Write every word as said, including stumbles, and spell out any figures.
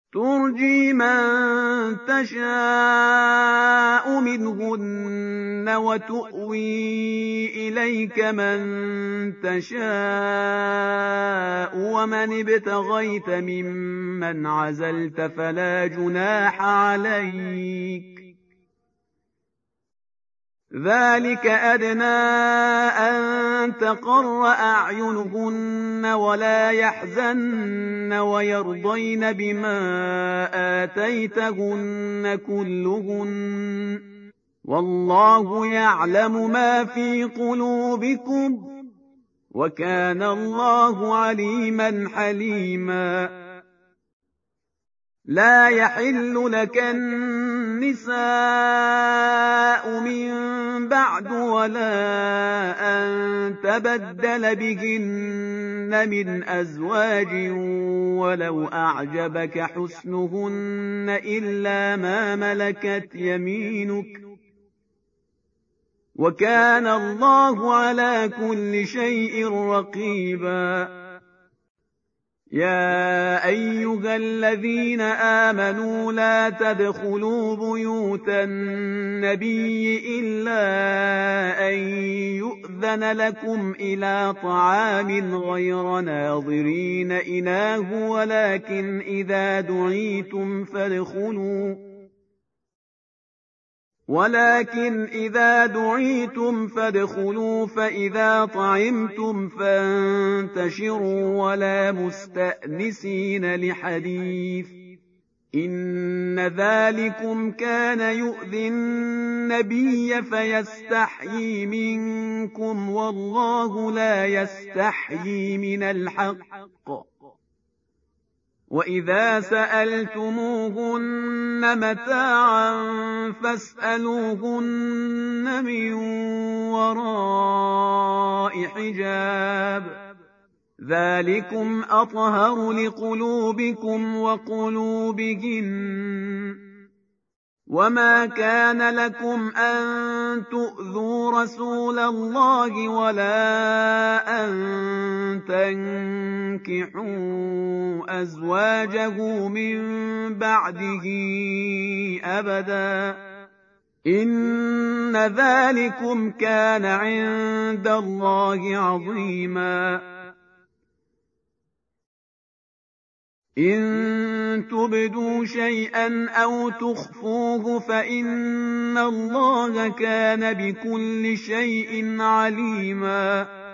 ترجي من تشاء منهن وتؤوي إليك من تشاء ومن ابتغيت ممن عزلت فلا جناح عليك ذلك أدنى أن تقر أعينهن ولا يحزن ويرضين بما آتيتهن كلهن والله يعلم ما في قلوبكم وكان الله عليما حليما لا يحل لك النساء من بعد ولا أن تبدل بهن من أزواج ولو أعجبك حسنهن إلا ما ملكت يمينك وكان الله على كل شيء رقيبا يا أيها الذين آمنوا لا تدخلوا بيوت النبي إلا أن يؤذن لكم إلى طعام غير ناظرين إناه ولكن إذا دعيتم فادخلوا ولكن إذا دعيتم فادخلوا فإذا طعمتم فانتشروا ولا مستأنسين لحديث إن ذلكم كان يؤذي النبي فيستحيي منكم والله لا يستحيي من الحق وإذا سألتموهن متاعا فاسألوهن من وراء حجاب ذلكم أطهر لقلوبكم وقلوبهن وما كان لكم أن تؤذوا رسول الله ولا أن تنكحوا أزواجه من بعده أبدا إن ذلكم كان عند الله عظيما إن تبدوا شيئا أو تخفوه فإن الله كان بكل شيء عليما